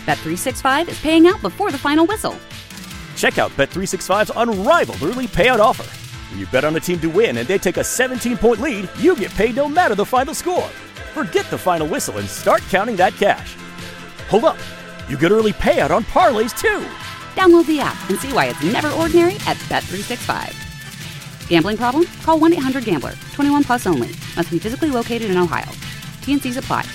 Bet365 is paying out before the final whistle. Check out Bet365's unrivaled early payout offer. When you bet on a team to win and they take a 17-point lead, you get paid no matter the final score. Forget the final whistle and start counting that cash. Hold up. You get early payout on parlays, too. Download the app and see why it's never ordinary at Bet365. Gambling problem? Call 1-800-GAMBLER. 21 plus only. Must be physically located in Ohio. T&Cs apply.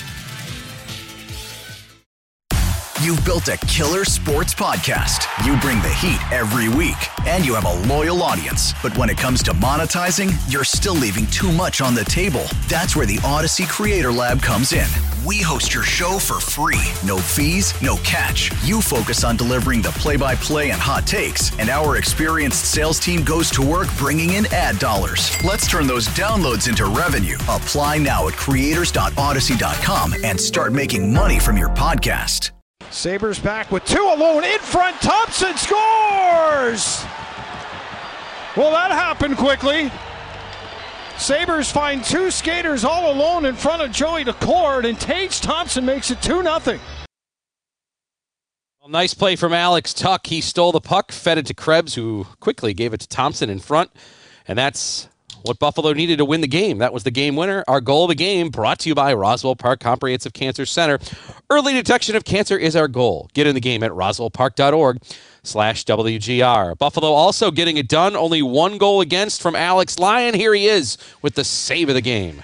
You've built a killer sports podcast. You bring the heat every week, and you have a loyal audience. But when it comes to monetizing, you're still leaving too much on the table. That's where the Odyssey Creator Lab comes in. We host your show for free. No fees, no catch. You focus on delivering the play-by-play and hot takes, and our experienced sales team goes to work bringing in ad dollars. Let's turn those downloads into revenue. Apply now at creators.odyssey.com and start making money from your podcast. Sabres back with two alone in front. Thompson scores! Well, that happened quickly. Sabres find two skaters all alone in front of Joey Daccord, and Tage Thompson makes it 2-0. Well, nice play from Alex Tuch. He stole the puck, fed it to Krebs, who quickly gave it to Thompson in front. And that's what Buffalo needed to win the game. That was the game winner. Our goal of the game brought to you by Roswell Park Comprehensive Cancer Center. Early detection of cancer is our goal. Get in the game at roswellpark.org/WGR. Buffalo also getting it done. Only one goal against from Alex Lyon. Here he is with the save of the game.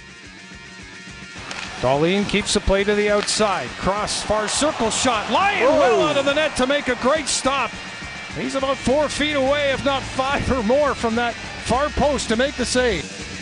Dahlin keeps the play to the outside. Cross, far circle shot. Lyon well out of the net to make a great stop. He's about 4 feet away, if not 5 or more, from that far post to make the save.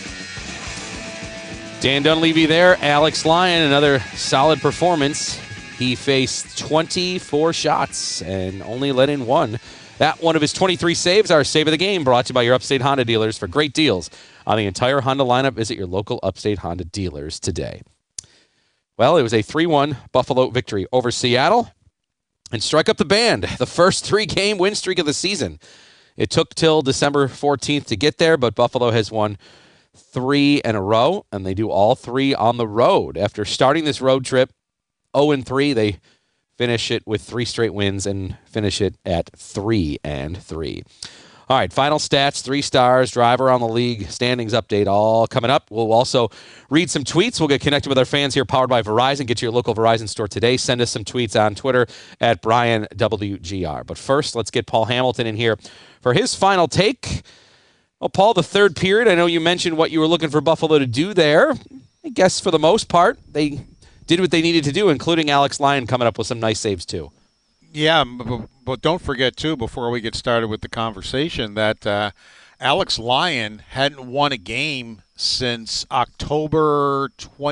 Dan Dunleavy there. Alex Lyon, another solid performance. He faced 24 shots and only let in one. That one of his 23 saves, our save of the game, brought to you by your Upstate Honda dealers. For great deals on the entire Honda lineup, visit your local Upstate Honda dealers today. Well, it was a 3-1 Buffalo victory over Seattle. And strike up the band, the first 3-game win streak of the season. It took till December 14th to get there, but Buffalo has won 3 in a row, and they do all 3 on the road. After starting this road trip 0-3, they finish it with 3 straight wins and finish it at 3-3. All right, final stats, 3 stars, driver on the league, standings update, all coming up. We'll also read some tweets. We'll get connected with our fans here, powered by Verizon. Get to your local Verizon store today. Send us some tweets on Twitter at BrianWGR. But first, let's get Paul Hamilton in here for his final take. Well, Paul, the third period, I know you mentioned what you were looking for Buffalo to do there. I guess for the most part, they did what they needed to do, including Alex Lyon coming up with some nice saves too. Yeah, but don't forget, too, before we get started with the conversation, that Alex Lyon hadn't won a game since October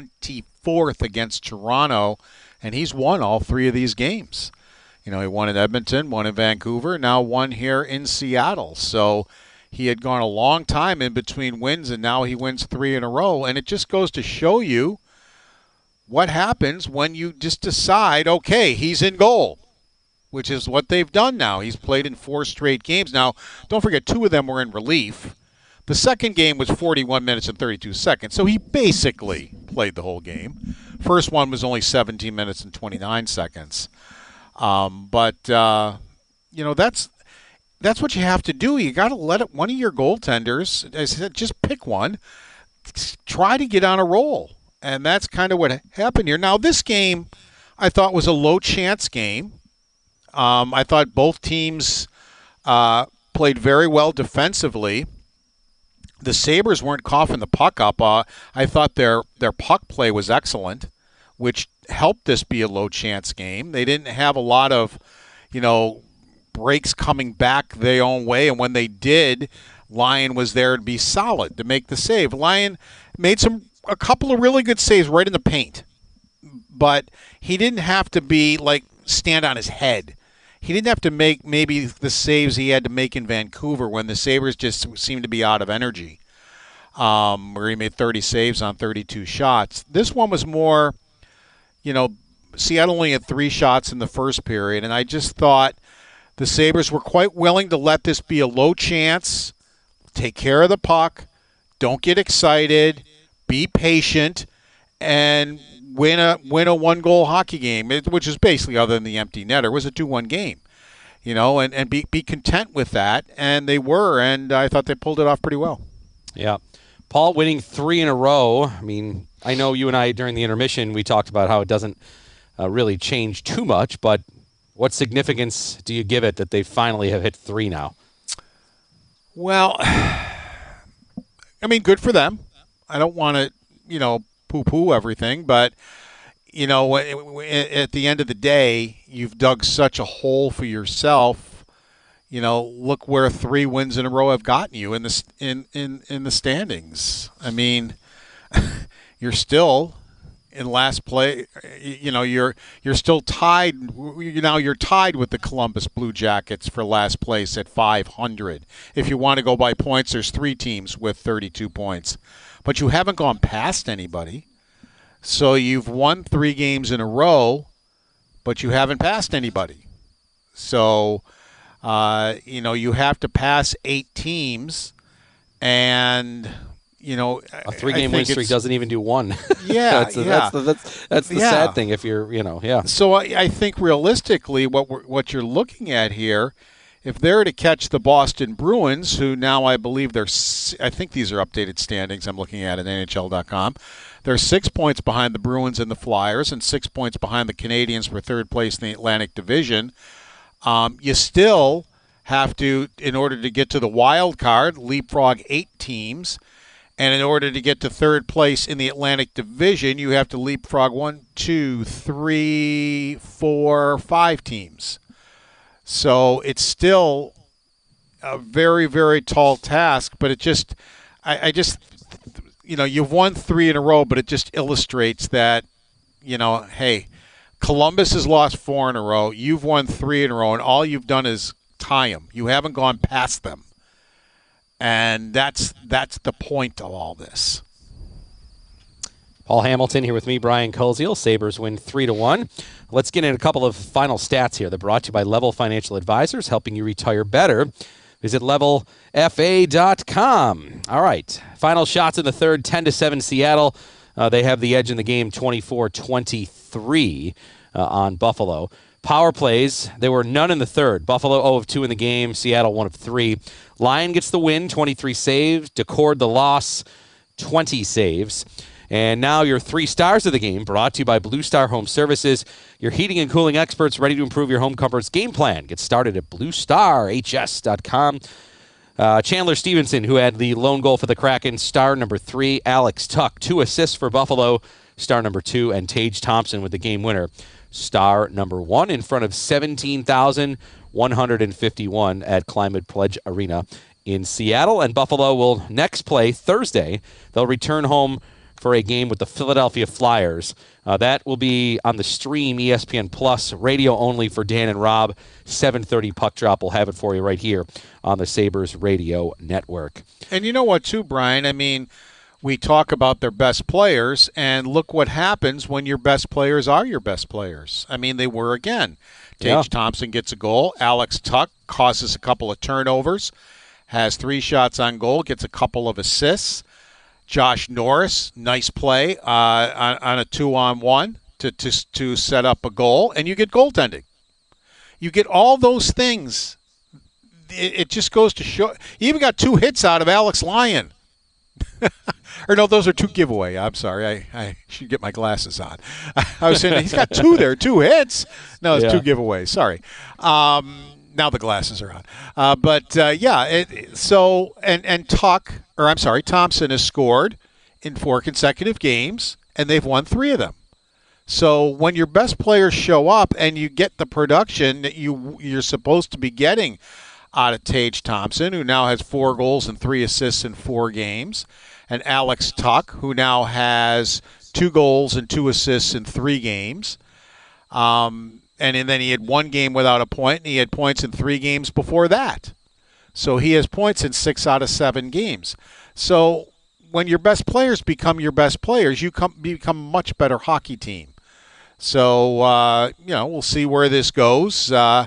24th against Toronto, and he's won all 3 of these games. You know, he won in Edmonton, won in Vancouver, now won here in Seattle. So he had gone a long time in between wins, and now he wins 3 in a row. And it just goes to show you what happens when you just decide, okay, he's in goal, which is what they've done now. He's played in 4 straight games. Now, don't forget, 2 of them were in relief. The second game was 41 minutes and 32 seconds, so he basically played the whole game. First one was only 17 minutes and 29 seconds. But you know, that's what you have to do. You got to let it, one of your goaltenders, as I said, just pick one, try to get on a roll. And that's kind of what happened here. Now, this game I thought was a low-chance game. I thought both teams played very well defensively. The Sabres weren't coughing the puck up. I thought their puck play was excellent, which helped this be a low-chance game. They didn't have a lot of, breaks coming back their own way, and when they did, Lyon was there to be solid, to make the save. Lyon made a couple of really good saves right in the paint, but he didn't have to stand on his head. He didn't have to make maybe the saves he had to make in Vancouver when the Sabres just seemed to be out of energy, where he made 30 saves on 32 shots. This one was more, Seattle only had 3 shots in the first period, and I just thought the Sabres were quite willing to let this be a low chance, take care of the puck, don't get excited, be patient, and win a 1-goal hockey game, which is basically, other than the empty netter, was a 2-1 game. And be content with that, and they were, and I thought they pulled it off pretty well. Yeah. Paul winning 3 in a row. I mean, I know you and I, during the intermission, we talked about how it doesn't really change too much, but what significance do you give it that they finally have hit 3 now? Well, I mean, good for them. I don't want to, poo-poo everything, but, at the end of the day, you've dug such a hole for yourself. Look where 3 wins in a row have gotten you in the standings. I mean, you're still in last place. You're still tied. You're tied with the Columbus Blue Jackets for last place at 500. If you want to go by points, there's 3 teams with 32 points, but you haven't gone past anybody. So you've won 3 games in a row, but you haven't passed anybody. So, you have to pass 8 teams, and, a 3-game win streak doesn't even do 1. Yeah, that's the sad thing if you're, yeah. So I think realistically what you're looking at here, if they're to catch the Boston Bruins, who now I believe I think these are updated standings I'm looking at NHL.com. They're 6 points behind the Bruins and the Flyers and 6 points behind the Canadiens for third place in the Atlantic Division. You still have to, in order to get to the wild card, leapfrog 8 teams. And in order to get to third place in the Atlantic Division, you have to leapfrog 1, 2, 3, 4, 5 teams. So it's still a very, very tall task, but you've won 3 in a row, but it just illustrates that, hey, Columbus has lost 4 in a row. You've won 3 in a row, and all you've done is tie them. You haven't gone past them. And that's the point of all this. Paul Hamilton here with me, Brian Koziel. Sabres win 3-1. Let's get in a couple of final stats here. They're brought to you by Level Financial Advisors, helping you retire better. Visit levelfa.com. All right. Final shots in the third, 10-7 Seattle. They have the edge in the game, 24-23 on Buffalo. Power plays, there were none in the third. Buffalo 0 of 2 in the game, Seattle 1 of 3. Lyon gets the win, 23 saves. Decord the loss, 20 saves. And now your 3 stars of the game, brought to you by Blue Star Home Services, your heating and cooling experts ready to improve your home comforts. Game plan. Get started at bluestarhs.com. Chandler Stevenson, who had the lone goal for the Kraken, star number 3. Alex Tuch, 2 assists for Buffalo, star number 2. And Tage Thompson with the game winner, star number 1, in front of 17,151 at Climate Pledge Arena in Seattle. And Buffalo will next play Thursday. They'll return home for a game with the Philadelphia Flyers. That will be on the stream, ESPN Plus, radio only for Dan and Rob. 7:30 puck drop. We'll have it for you right here on the Sabres Radio Network. And you know what, too, Brian? I mean, we talk about their best players, and look what happens when your best players are your best players. I mean, they were again. Tage Thompson gets a goal. Alex Tuch causes a couple of turnovers, has 3 shots on goal, gets a couple of assists. Josh Norris, nice play on a 2-on-1 to set up a goal, and you get goaltending. You get all those things. It just goes to show. You even got 2 hits out of Alex Lyon. Or no, those are 2 giveaway. I'm sorry. I should get my glasses on. I was saying he's got 2 there, 2 hits. No, it's 2 giveaways. Sorry. Now the glasses are on. Thompson has scored in 4 consecutive games, and they've won 3 of them. So when your best players show up and you get the production that you're supposed to be getting out of Tage Thompson, who now has 4 goals and 3 assists in 4 games, and Alex Tuch, who now has 2 goals and 2 assists in 3 games, and then he had 1 game without a point, and he had points in 3 games before that. So he has points in 6 out of 7 games. So when your best players become your best players, you become a much better hockey team. So, we'll see where this goes as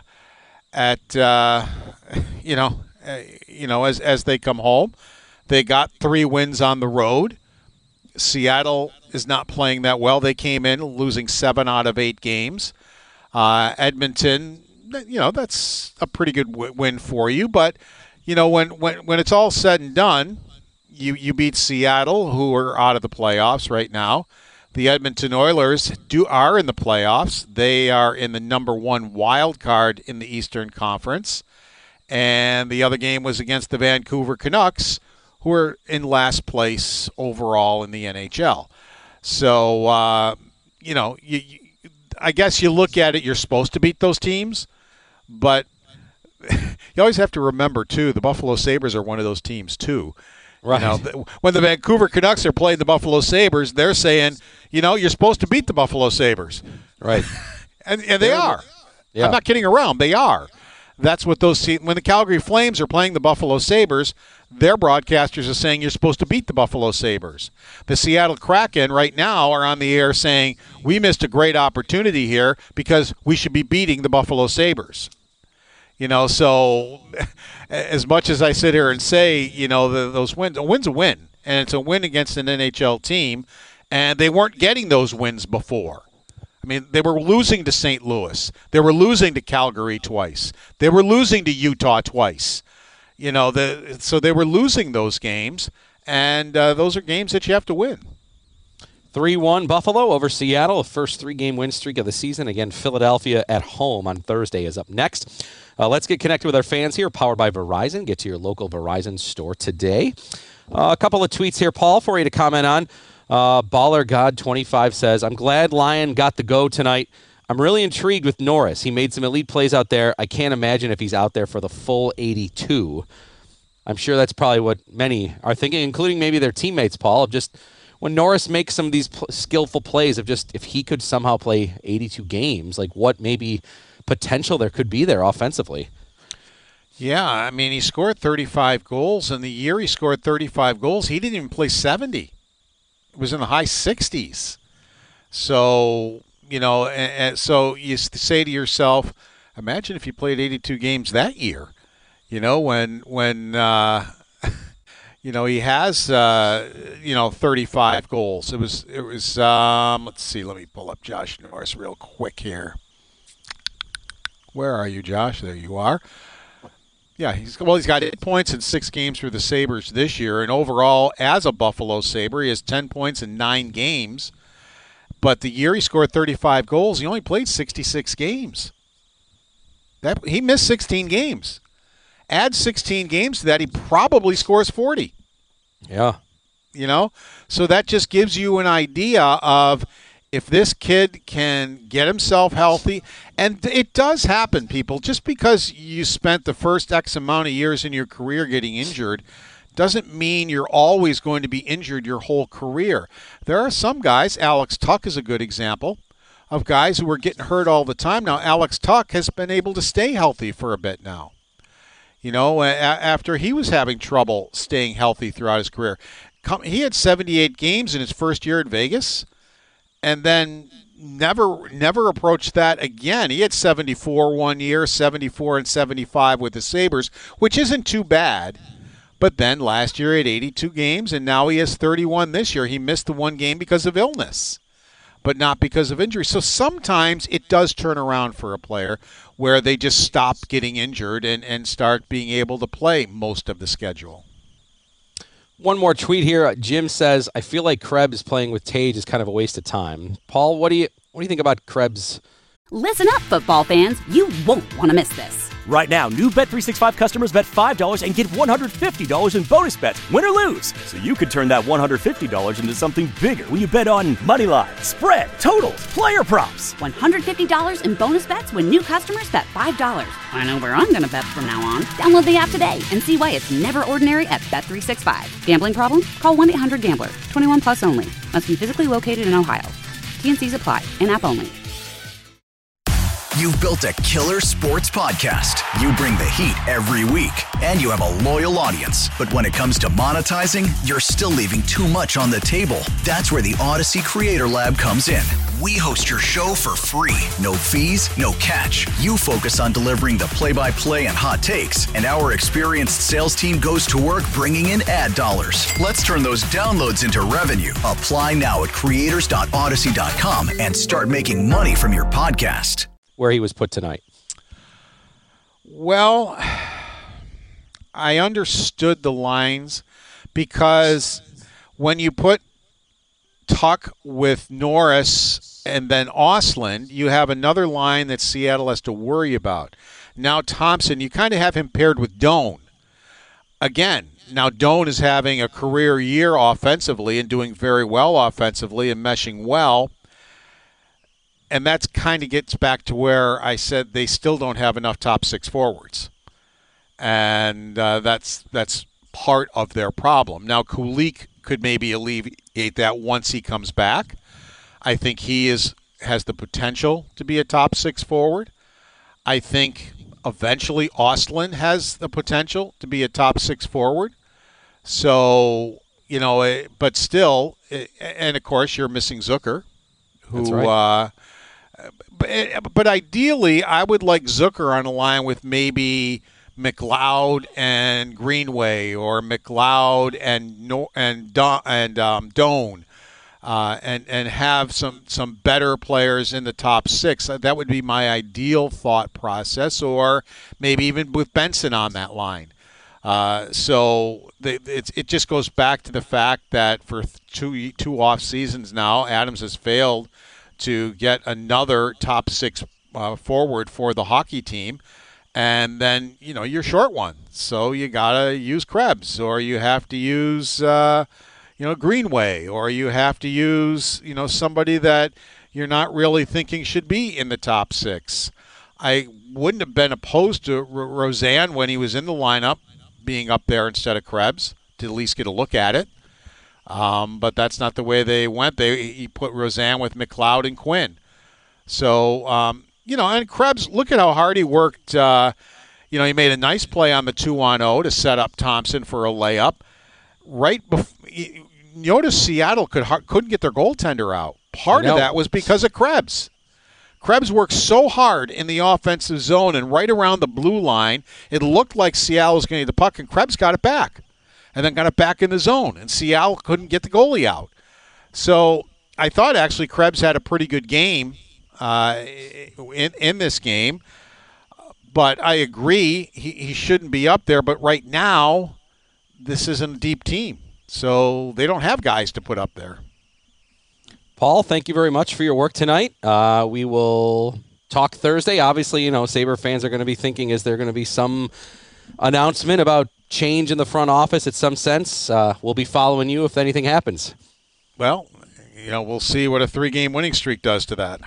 they come home. They got 3 wins on the road. Seattle is not playing that well. They came in losing 7 out of 8 games. Edmonton, that's a pretty good win for you. But, when it's all said and done, you beat Seattle, who are out of the playoffs right now. The Edmonton Oilers are in the playoffs. They are in the number 1 wild card in the Eastern Conference. And the other game was against the Vancouver Canucks, who are in last place overall in the NHL. So, I guess you look at it, you're supposed to beat those teams, but you always have to remember, too, the Buffalo Sabres are one of those teams, too. Right. When the Vancouver Canucks are playing the Buffalo Sabres, they're saying, you're supposed to beat the Buffalo Sabres. Right. and they are. Yeah. I'm not kidding around. They are. That's what when the Calgary Flames are playing the Buffalo Sabres, their broadcasters are saying you're supposed to beat the Buffalo Sabres. The Seattle Kraken right now are on the air saying we missed a great opportunity here because we should be beating the Buffalo Sabres. So as much as I sit here and say, those wins, a win's a win, and it's a win against an NHL team, and they weren't getting those wins before. I mean, they were losing to St. Louis. They were losing to Calgary twice. They were losing to Utah twice. So they were losing those games, and those are games that you have to win. 3-1 Buffalo over Seattle, a first 3-game win streak of the season. Again, Philadelphia at home on Thursday is up next. Let's get connected with our fans here, powered by Verizon. Get to your local Verizon store today. A couple of tweets here, Paul, for you to comment on. BallerGod25 says, I'm glad Lyon got the go tonight. I'm really intrigued with Norris. He made some elite plays out there. I can't imagine if he's out there for the full 82. I'm sure that's probably what many are thinking, including maybe their teammates, Paul, of just when Norris makes some of these skillful plays of just if he could somehow play 82 games, like what maybe potential there could be there offensively. Yeah, I mean, he scored 35 goals, and the year he scored 35 goals, he didn't even play 70. It was in the high 60s. So, and so you say to yourself, imagine if you played 82 games that year, when he has, 35 goals. It was let's see, let me pull up Josh Norris real quick here. Where are you, Josh? There you are. Yeah, he's got 8 points in 6 games for the Sabres this year, and overall, as a Buffalo Sabre, he has 10 points in 9 games. But the year he scored 35 goals, he only played 66 games. He missed 16 games. Add 16 games to that, he probably scores 40. Yeah. So that just gives you an idea of if this kid can get himself healthy, and it does happen, people, just because you spent the first X amount of years in your career getting injured doesn't mean you're always going to be injured your whole career. There are some guys, Alex Tuch is a good example, of guys who are getting hurt all the time. Now, Alex Tuch has been able to stay healthy for a bit now. After he was having trouble staying healthy throughout his career. He had 78 games in his first year at Vegas, and then never approached that again. He had 74 one year, 74 and 75 with the Sabres, which isn't too bad. But then last year he had 82 games, and now he has 31 this year. He missed the one game because of illness, but not because of injury. So sometimes it does turn around for a player where they just stop getting injured and start being able to play most of the schedule. One more tweet here. Jim says, I feel like Krebs playing with Tage is kind of a waste of time. Paul, what do you think about Krebs? Listen up, football fans. You won't want to miss this. Right now, new Bet365 customers bet $5 and get $150 in bonus bets, win or lose. So you could turn that $150 into something bigger when you bet on money line, spread, totals, player props. $150 in bonus bets when new customers bet $5. I know where I'm going to bet from now on. Download the app today and see why it's never ordinary at Bet365. Gambling problem? Call 1-800-GAMBLER. 21 plus only. Must be physically located in Ohio. T&Cs apply. In-app only. You've built a killer sports podcast. You bring the heat every week, and you have a loyal audience. But when it comes to monetizing, you're still leaving too much on the table. That's where the Odyssey Creator Lab comes in. We host your show for free. No fees, no catch. You focus on delivering the play-by-play and hot takes, and our experienced sales team goes to work bringing in ad dollars. Let's turn those downloads into revenue. Apply now at creators.odyssey.com and start making money from your podcast. Where he was put tonight. Well, I understood the lines because when you put Tuck with Norris and then Ostlund, you have another line that Seattle has to worry about. Now Thompson, you kind of have him paired with Doan. Again, now Doan is having a career year offensively and doing very well offensively and meshing well. And that kind of gets back to where I said they still don't have enough top six forwards. And that's part of their problem. Now, Kulich could maybe alleviate that once he comes back. I think he has the potential to be a top six forward. I think eventually Ostlund has the potential to be a top six forward. So, but still, and of course you're missing Zucker, who That's right. But ideally, I would like Zucker on a line with maybe McLeod and Greenway, or McLeod and Doan, and have some better players in the top six. That would be my ideal thought process, or maybe even with Benson on that line. So it just goes back to the fact that for two off seasons now, Adams has failed to get another top six forward for the hockey team. And then, you're short one. So you got to use Krebs, or you have to use, Greenway, or you have to use, somebody that you're not really thinking should be in the top six. I wouldn't have been opposed to Roseanne when he was in the lineup being up there instead of Krebs to at least get a look at it. But that's not the way they went. He put Roseanne with McLeod and Quinn. So, and Krebs, look at how hard he worked. He made a nice play on the 2-on-0 to set up Thompson for a layup. Notice Seattle couldn't get their goaltender out. Part of that was because of Krebs. Krebs worked so hard in the offensive zone and right around the blue line, it looked like Seattle was going to get the puck, and Krebs got it back. And then got it back in the zone, and Seattle couldn't get the goalie out. So I thought actually Krebs had a pretty good game in this game. But I agree, he shouldn't be up there. But right now, this isn't a deep team. So they don't have guys to put up there. Paul, thank you very much for your work tonight. We will talk Thursday. Obviously, Sabre fans are going to be thinking, is there going to be some announcement about change in the front office in some sense? We'll be following you if anything happens. Well, we'll see what a 3-game winning streak does to that.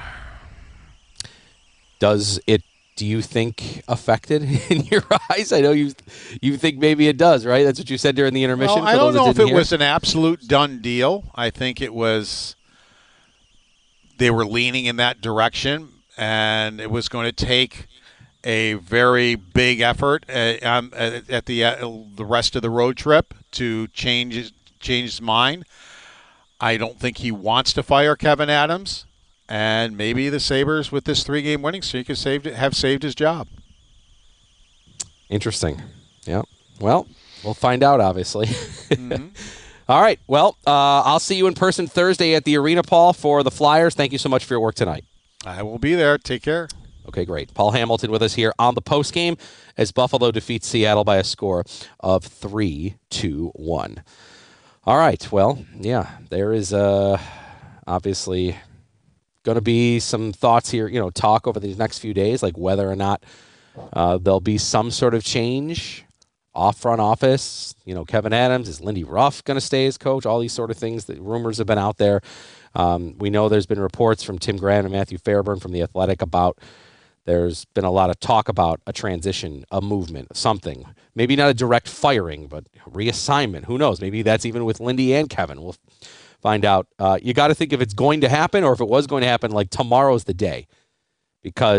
Do you think affected in your eyes? I know you think maybe it does, right? That's what you said during the intermission. Well, I don't know if it was an absolute done deal. I think it was they were leaning in that direction, and it was going to take a very big effort at the rest of the road trip to change his mind. I don't think he wants to fire Kevin Adams, and maybe the Sabres with this 3-game winning streak have saved his job. Interesting. Yeah. Well, we'll find out, obviously. Mm-hmm. All right. Well, I'll see you in person Thursday at the arena, Paul, for the Flyers. Thank you so much for your work tonight. I will be there. Take care. Okay, great. Paul Hamilton with us here on the postgame as Buffalo defeats Seattle by a score of 3-1. All right. Well, yeah, there is obviously going to be some thoughts here, talk over these next few days, like whether or not there'll be some sort of change off front office. Kevin Adams, is Lindy Ruff going to stay as coach? All these sort of things. The rumors have been out there. We know there's been reports from Tim Graham and Matthew Fairburn from The Athletic about there's been a lot of talk about a transition, a movement, something. Maybe not a direct firing, but reassignment. Who knows? Maybe that's even with Lindy and Kevin. We'll find out. You got to think if it's going to happen or if it was going to happen, like tomorrow's the day. Because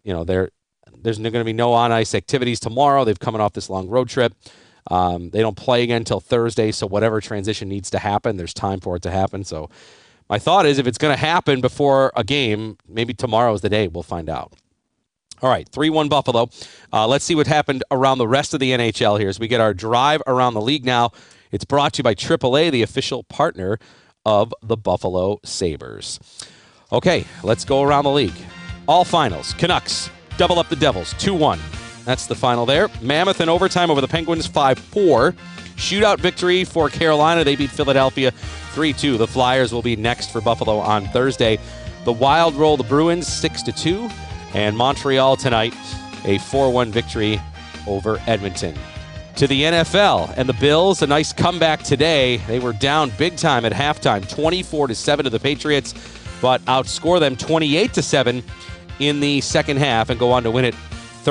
there's going to be no on-ice activities tomorrow. They've coming off this long road trip. They don't play again until Thursday, so whatever transition needs to happen, there's time for it to happen. So my thought is if it's going to happen before a game, maybe tomorrow's the day. We'll find out. All right, 3-1 Buffalo. Let's see what happened around the rest of the NHL here as we get our drive around the league now. It's brought to you by AAA, the official partner of the Buffalo Sabres. Okay, let's go around the league. All finals. Canucks double up the Devils, 2-1. That's the final there. Mammoth in overtime over the Penguins, 5-4. Shootout victory for Carolina. They beat Philadelphia 3-2. The Flyers will be next for Buffalo on Thursday. The Wild roll the Bruins 6-2. And Montreal tonight, a 4-1 victory over Edmonton. To the NFL and the Bills, a nice comeback today. They were down big time at halftime, 24-7 to the Patriots, but outscore them 28-7 in the second half and go on to win it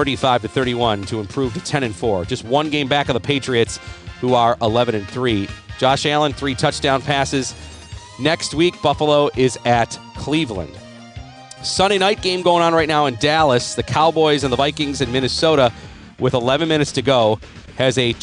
35-31 to improve to 10-4. Just one game back of the Patriots, who are 11-3. Josh Allen, 3 touchdown passes. Next week, Buffalo is at Cleveland. Sunday night game going on right now in Dallas. The Cowboys and the Vikings in Minnesota, with 11 minutes to go, has a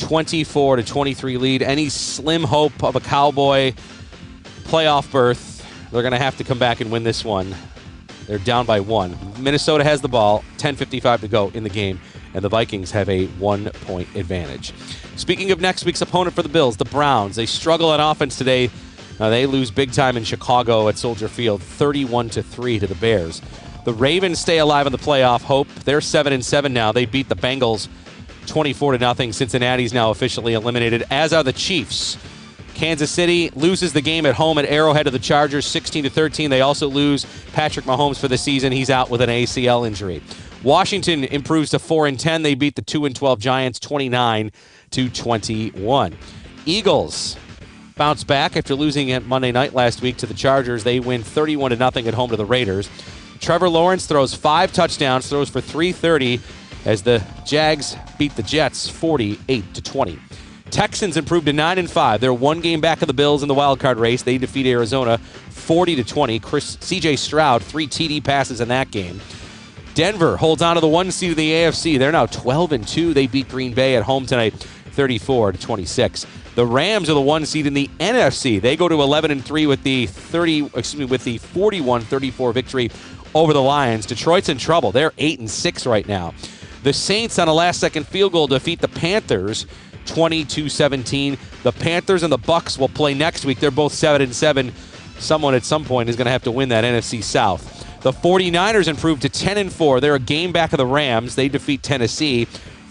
24-23 lead. Any slim hope of a Cowboy playoff berth, they're going to have to come back and win this one. They're down by 1. Minnesota has the ball, 10:55 to go in the game, and the Vikings have a 1-point advantage. Speaking of next week's opponent for the Bills, the Browns, they struggle on offense today. They lose big time in Chicago at Soldier Field, 31-3 to the Bears. The Ravens stay alive in the playoff hope. They're 7-7 now. They beat the Bengals 24-0. Cincinnati's now officially eliminated, as are the Chiefs. Kansas City loses the game at home at Arrowhead to the Chargers, 16-13. They also lose Patrick Mahomes for the season. He's out with an ACL injury. Washington improves to 4-10. They beat the 2-12 Giants 29-21. Eagles bounce back after losing at Monday night last week to the Chargers. They win 31-0 at home to the Raiders. Trevor Lawrence throws 5 touchdowns, throws for 330 as the Jags beat the Jets 48-20. Texans improved to 9-5. They're one game back of the Bills in the wild card race. They defeat Arizona 40-20. C.J. Stroud, 3 TD passes in that game. Denver holds on to the 1 seed of the AFC. They're now 12-2. They beat Green Bay at home tonight 34-26. The Rams are the 1 seed in the NFC. They go to 11-3 with the 41-34 victory over the Lions. Detroit's in trouble. They're 8-6 right now. The Saints on a last-second field goal defeat the Panthers 22-17. The Panthers and the Bucks will play next week. They're both 7-7. Someone at some point is going to have to win that NFC South. The 49ers improved to 10-4. They're a game back of the Rams. They defeat Tennessee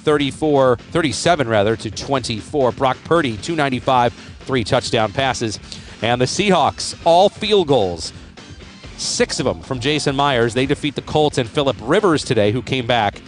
37-24. Brock Purdy, 295, 3 touchdown passes. And the Seahawks, all field goals. 6 of them from Jason Myers. They defeat the Colts and Phillip Rivers today, who came back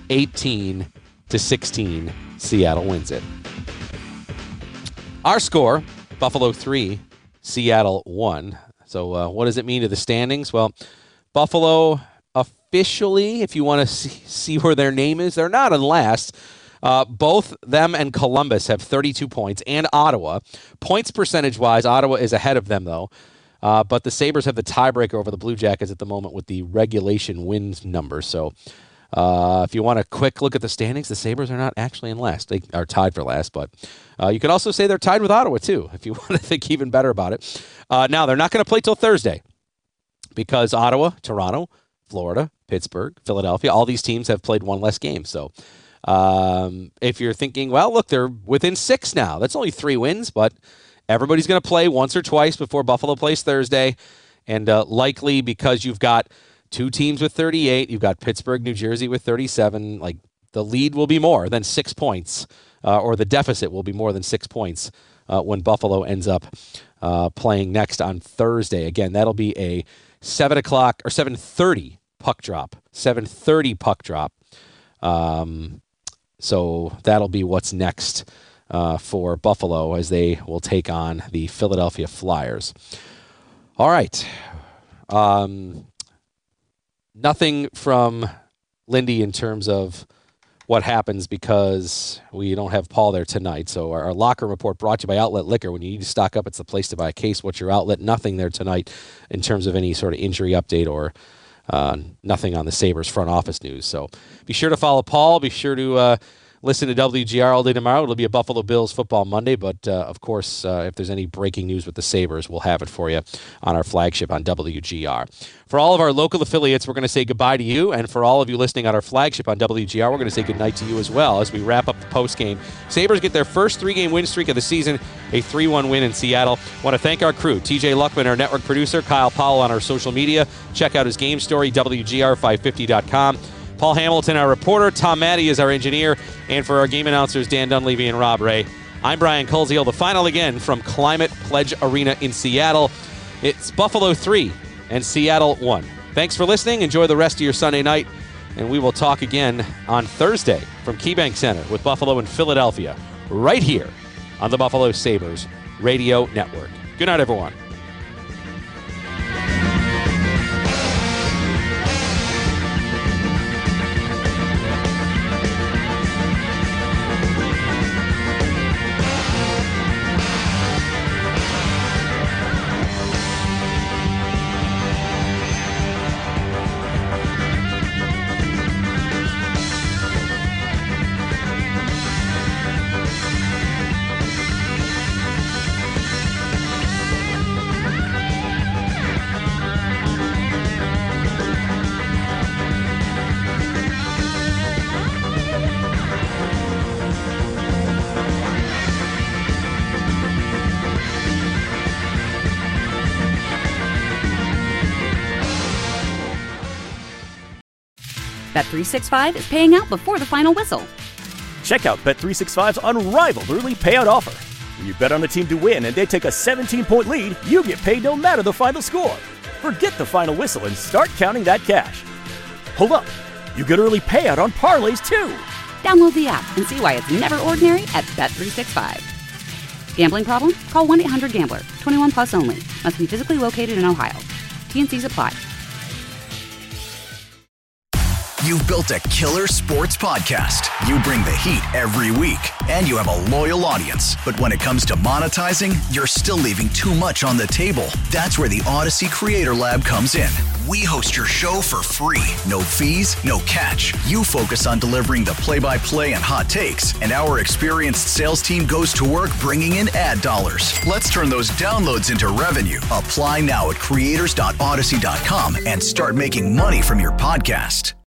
18-16. Seattle wins it. Our score, Buffalo 3, Seattle 1. So what does it mean to the standings? Well, Buffalo officially, if you want to see where their name is, they're not in last. Both them and Columbus have 32 points, and Ottawa. Points percentage-wise, Ottawa is ahead of them, though. But the Sabres have the tiebreaker over the Blue Jackets at the moment with the regulation wins number. So if you want a quick look at the standings, the Sabres are not actually in last. They are tied for last, but you could also say they're tied with Ottawa, too, if you want to think even better about it. Now, they're not going to play till Thursday because Ottawa, Toronto, Florida, Pittsburgh, Philadelphia, all these teams have played one less game. So if you're thinking, well, look, they're within 6 now. That's only 3 wins, but everybody's going to play once or twice before Buffalo plays Thursday. And likely because you've got 2 teams with 38, you've got Pittsburgh, New Jersey with 37. Like, the lead will be more than 6 points, or the deficit will be more than 6 points when Buffalo ends up playing next on Thursday. Again, that'll be a 7 o'clock or 7:30 puck drop. 7:30 puck drop. So that'll be what's next for Buffalo as they will take on the Philadelphia Flyers. All right. Nothing from Lindy in terms of what happens because we don't have Paul there tonight. So our locker report brought to you by Outlet Liquor. When you need to stock up, it's the place to buy a case. What's your outlet? Nothing there tonight in terms of any sort of injury update or nothing on the Sabres front office news. So be sure to follow Paul. Be sure to listen to WGR all day tomorrow. It'll be a Buffalo Bills football Monday, but of course, if there's any breaking news with the Sabres, we'll have it for you on our flagship on WGR. For all of our local affiliates, we're going to say goodbye to you, and for all of you listening on our flagship on WGR, we're going to say goodnight to you as well as we wrap up the postgame. Sabres get their first 3-game win streak of the season, a 3-1 win in Seattle. Want to thank our crew, TJ Luckman, our network producer, Kyle Powell on our social media. Check out his game story, WGR550.com. Paul Hamilton, our reporter. Tom Maddie is our engineer. And for our game announcers, Dan Dunleavy and Rob Ray, I'm Brian Koziel. The final again from Climate Pledge Arena in Seattle. It's Buffalo 3 and Seattle 1. Thanks for listening. Enjoy the rest of your Sunday night. And we will talk again on Thursday from KeyBank Center with Buffalo and Philadelphia right here on the Buffalo Sabres Radio Network. Good night, everyone. Bet365 is paying out before the final whistle. Check out Bet365's unrivaled early payout offer. When you bet on a team to win and they take a 17-point lead, you get paid no matter the final score. Forget the final whistle and start counting that cash. Hold up. You get early payout on parlays, too. Download the app and see why it's never ordinary at Bet365. Gambling problem? Call 1-800-GAMBLER. 21 plus only. Must be physically located in Ohio. T&Cs apply. You've built a killer sports podcast. You bring the heat every week, and you have a loyal audience. But when it comes to monetizing, you're still leaving too much on the table. That's where the Odyssey Creator Lab comes in. We host your show for free. No fees, no catch. You focus on delivering the play-by-play and hot takes, and our experienced sales team goes to work bringing in ad dollars. Let's turn those downloads into revenue. Apply now at creators.odyssey.com and start making money from your podcast.